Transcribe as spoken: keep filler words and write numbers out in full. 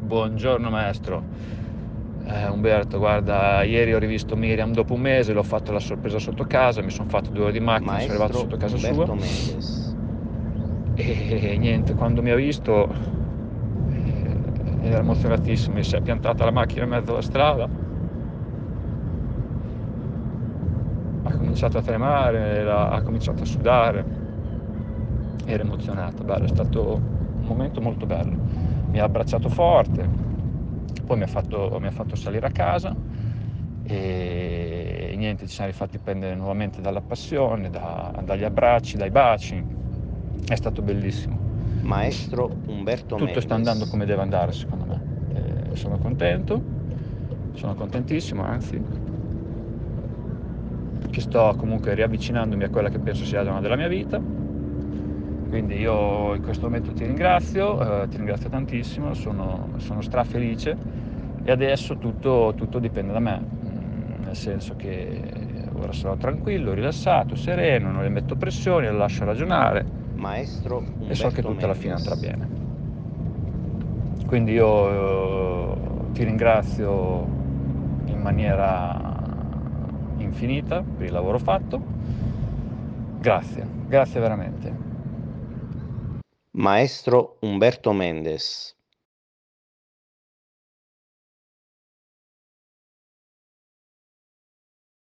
Buongiorno maestro. Eh, Umberto, guarda, ieri ho rivisto Miriam dopo un mese, l'ho fatto la sorpresa sotto casa, mi sono fatto due ore di macchina, sono arrivato Maestro sotto casa sua Umberto Mendes. e niente, quando mi ha visto eh, era emozionatissimo, mi si è piantata la macchina in mezzo alla strada, ha cominciato a tremare, era- ha cominciato a sudare, era emozionato, bello, è stato un momento molto bello. Mi ha abbracciato forte, poi mi ha fatto, mi ha fatto salire a casa e niente, ci siamo rifatti prendere nuovamente dalla passione, da- dagli abbracci, dai baci. È stato bellissimo. Maestro Umberto Tutto sta andando Mendes. come deve andare, secondo me. Eh, sono contento, sono contentissimo, anzi, che sto comunque riavvicinandomi a quella che penso sia la donna della mia vita. Quindi io in questo momento ti ringrazio, eh, ti ringrazio tantissimo, sono, sono strafelice e adesso tutto, tutto dipende da me, mm, nel senso che ora sarò tranquillo, rilassato, sereno, non le metto pressioni, la lascio ragionare Maestro e so che Umberto tutta alla fine andrà Mendes. bene. Quindi io eh, ti ringrazio in maniera infinita per il lavoro fatto. Grazie, grazie veramente. Maestro Umberto Mendes.